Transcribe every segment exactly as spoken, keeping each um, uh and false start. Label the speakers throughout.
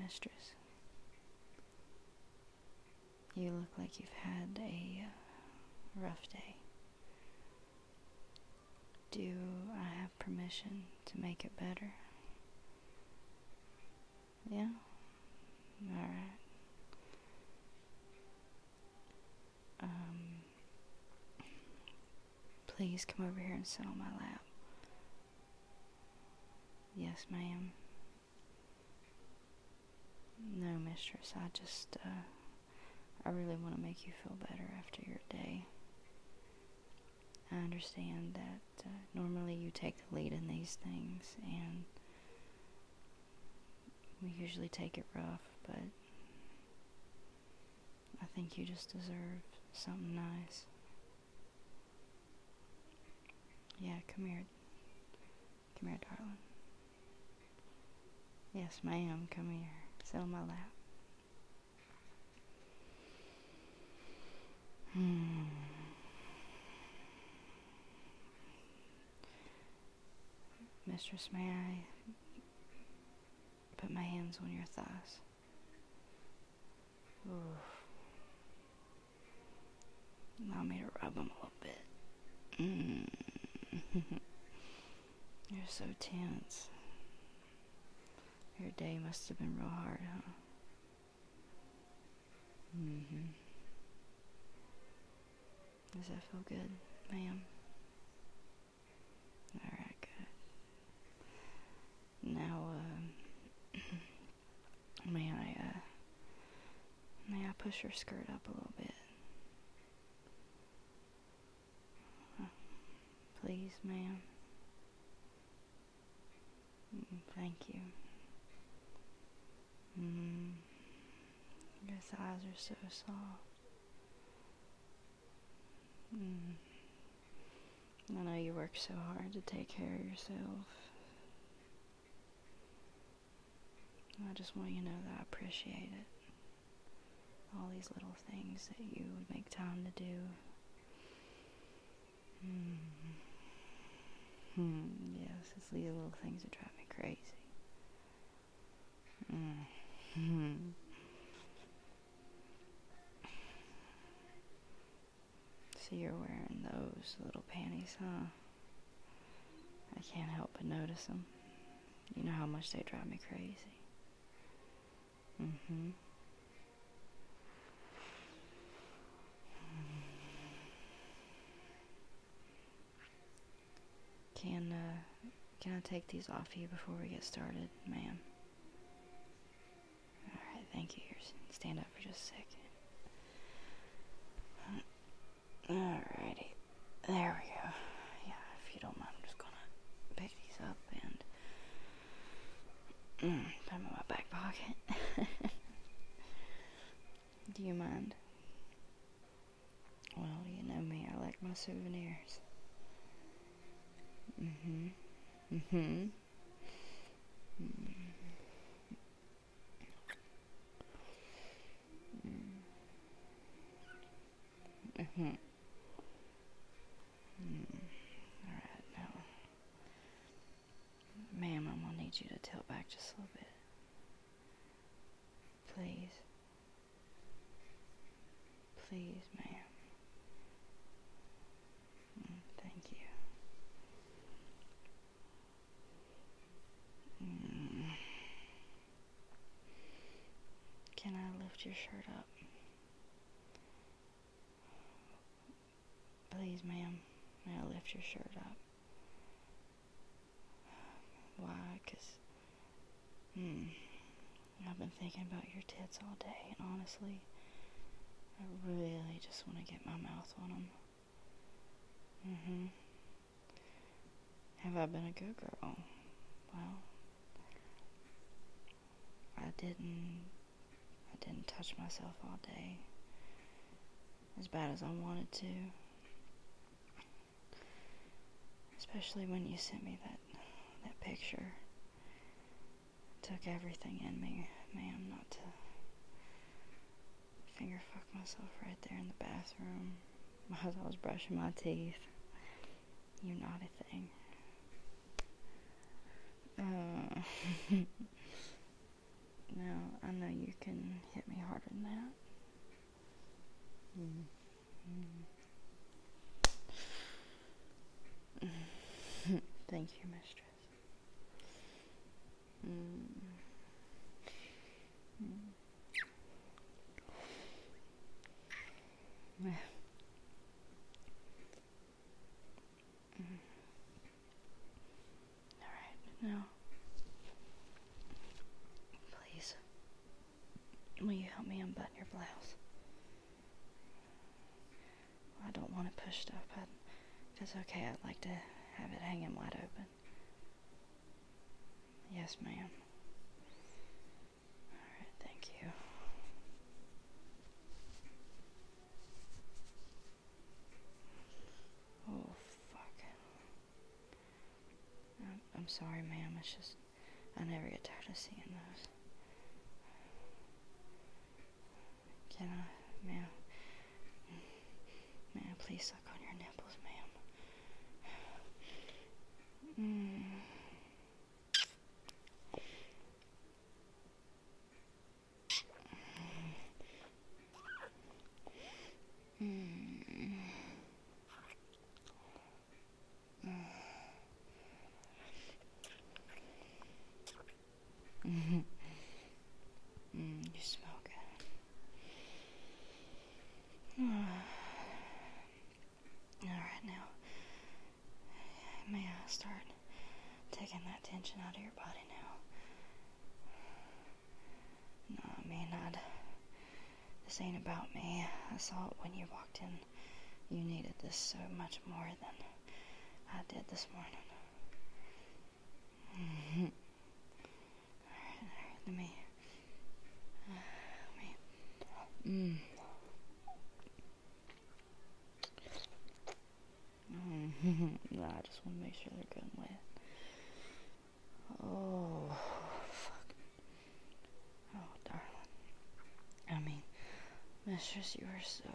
Speaker 1: mistress. You look like you've had a uh, rough day. Do I have permission to make it better? Yeah? Alright. Um, please come over here and sit on my lap. Yes, ma'am. No, mistress, I just, uh, I really want to make you feel better after your day. I understand that uh, normally you take the lead in these things, and we usually take it rough, but I think you just deserve something nice. Yeah, come here. Come here, darling. Yes, ma'am, come here. Sit on my lap. Hmm. Mistress, may I put my hands on your thighs? Oof. Allow me to rub them a little bit. Mm. You're so tense. Your day must have been real hard, huh? Mm-hmm. Does that feel good, ma'am? Alright, good. Now, uh, may I, uh, may I push your skirt up a little bit? Uh, please, ma'am. Mm, thank you. Mm, your thighs are so soft. Mm. I know you work so hard to take care of yourself. I just want you to know that I appreciate it. All these little things that you would make time to do. Mm. Hmm. Yes, it's these little things that drive me crazy. Mm. Hmm. So you're wearing those little panties, huh? I can't help but notice them. You know how much they drive me crazy. Mm-hmm. Can, uh, can I take these off you before we get started, ma'am? Alright, thank you. Here, stand up for just a second. Alrighty. There we go. Yeah, if you don't mind, I'm just gonna pick these up and mm, put them in my back pocket. Do you mind? Well, you know me, I like my souvenirs. Mm-hmm. Mm-hmm. Mm. Mm-hmm. Mm. Alright, now, ma'am, I'm gonna need you to tilt back just a little bit. Please. Please, ma'am. Mm, thank you. Mm. Can I lift your shirt up? Please, ma'am, may I lift your shirt up? Why? 'Cause, hmm, I've been thinking about your tits all day, and honestly, I really just want to get my mouth on them. Mm-hmm. Have I been a good girl? Well, I didn't, I didn't touch myself all day, as bad as I wanted to. Especially when you sent me that, that picture. It took everything in me, ma'am, not to finger fuck myself right there in the bathroom as I was brushing my teeth. You naughty thing. Uh, now, Thank you, mistress. Mm. Mm. Mm. Alright, now, please, will you help me unbutton your blouse? I don't want it pushed up, but if it's okay, I'd like to have it hanging wide open. Yes, ma'am. Alright, thank you. Oh, fuck. I'm, I'm sorry, ma'am. It's just, I never get tired of seeing those. Can I, ma'am? May I please suck on your nipples, ma'am? Mm. Mm. Mm. Mm, you smell good. Alright, now, may I start taking that tension out of your body now? No, I mean, I'd, this ain't about me. I saw it when you walked in. You needed this so much more than I did this morning. Mm-hmm. Alright, alright, let me, uh, let me, mm. Mm-hmm. No, I just want to make sure they're good and wet. Oh, fuck. Oh, darling. I mean, mistress, you are so...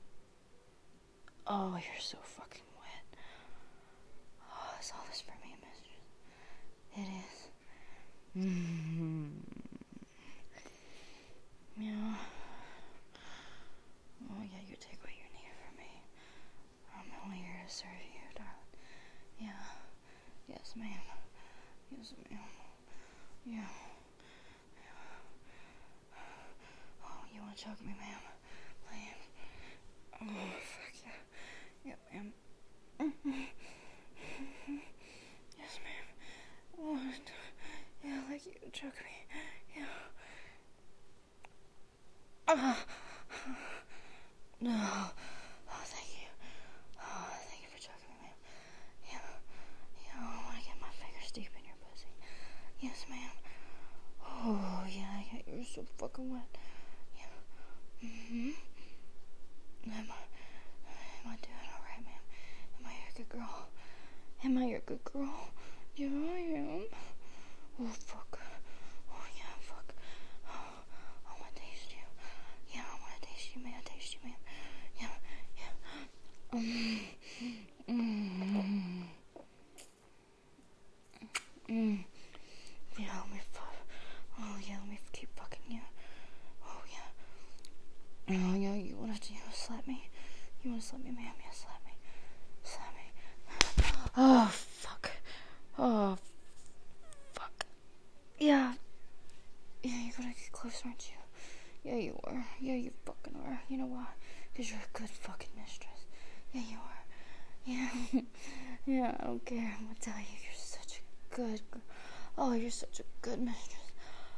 Speaker 1: Oh, you're so fucking wet. Oh, is all this for me, mistress? It is. Mm-hmm. Yeah. Oh, yeah, you take what you need from me. I'm only here to serve you, darling. Yeah. Yes, ma'am. Yes, ma'am. Yeah. Oh, you want to choke me, ma'am? Please. Oh, fuck yeah. Yeah, ma'am. Mm-hmm. Yes, ma'am. Oh, yeah, like you choke me. Yeah. Ah. No. Oh, thank you. Oh, thank you for choking me, ma'am. Yeah. Yeah, I want to get my fingers deep in your pussy. Yes, ma'am. Oh, yeah, yeah, you're so fucking wet. Yeah. Mm-hmm. Am I, am I doing alright, ma'am? Am I your good girl? Am I your good girl? Yeah, I am. Oh, fuck. Oh, yeah, fuck. Oh, I want to taste you. Yeah, I want to taste you. May I taste you, ma'am? Yeah, yeah. Mm. Mm. Mm. Yeah, let me fuck. Oh, yeah, let me keep fucking you. Oh, yeah. Oh, yeah, you want to, you want to slap me? You want to slap me, ma'am? Yeah, slap me. Slap me. Oh, fuck. Oh, fuck. Yeah. Yeah, you're gonna get close, aren't you? Yeah, you are. Yeah, you fucking are. You know why? Because you're a good fucking mistress. Yeah, you are. Yeah. Yeah, I don't care. I'm gonna tell you, you're such a good girl. Oh, you're such a good mistress.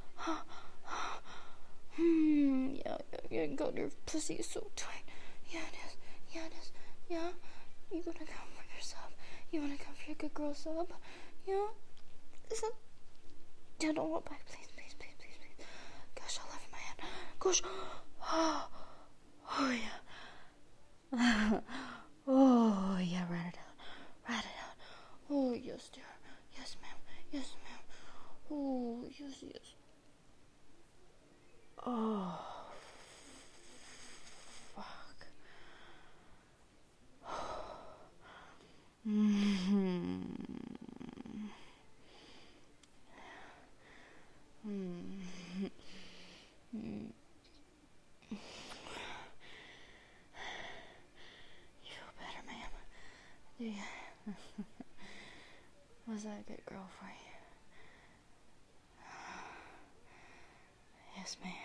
Speaker 1: Hmm. Yeah, yeah, yeah. God, your pussy is so tight. Yeah, it is. Yeah, it is. Yeah. You gonna come for your sub? You wanna come for your good girl sub? Yeah. Is it? Yeah, don't walk back, please, please, please, please, please. Gosh, I love you, man. Gosh. Oh, oh yeah. Oh yeah, write it out. Write it out. Oh yes, dear. Yes, ma'am. Yes, ma'am. Oh yes, yes. Oh fuck. Mm-hmm. Mm-hmm. Mm. You feel better, ma'am? Do you? Was that a good girl for you? Yes, ma'am.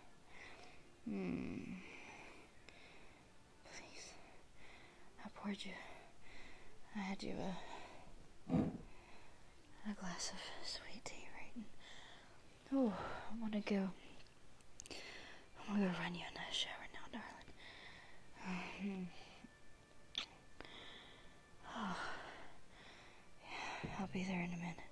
Speaker 1: Hmm. Please. I poured you. I had you a, a glass of sweet tea, right? Oh, I want to go. I'm gonna go run you in that shower now, darling. Oh, yeah, I'll be there in a minute.